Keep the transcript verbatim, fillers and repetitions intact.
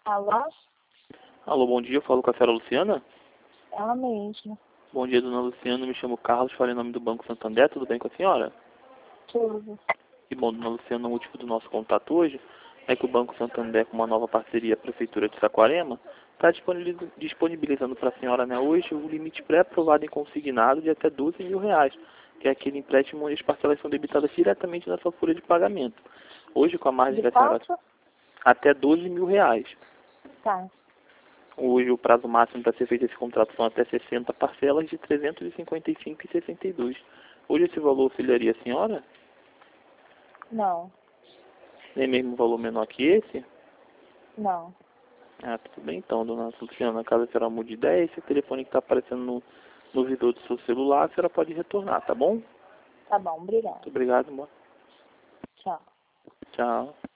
Alô? Alô, bom dia, eu falo com a senhora Luciana. Ela mesma. Bom dia, dona Luciana, me chamo Carlos, falei em nome do Banco Santander, tudo bem com a senhora? Tudo. E bom, dona Luciana, o motivo do nosso contato hoje é que o Banco Santander, com uma nova parceria a Prefeitura de Saquarema, está disponibilizando para a senhora, né, hoje o limite pré-aprovado em consignado de até doze mil reais, que é aquele empréstimo onde as parcelas são debitadas diretamente na sua folha de pagamento. Hoje, com a margem De que a senhora... quanto? até doze mil reais. Tá. Hoje o prazo máximo para ser feito esse contrato são até sessenta parcelas de trezentos e cinquenta e cinco reais e sessenta e dois centavos. Hoje esse valor auxiliaria a senhora? Não. Nem mesmo valor menor que esse? Não. Ah, tudo bem então, dona Luciana. Caso a senhora mude de ideia, esse telefone que está aparecendo no, no vidro do seu celular, a senhora pode retornar, tá bom? Tá bom, obrigada. Muito obrigado, amor. Tchau. Tchau.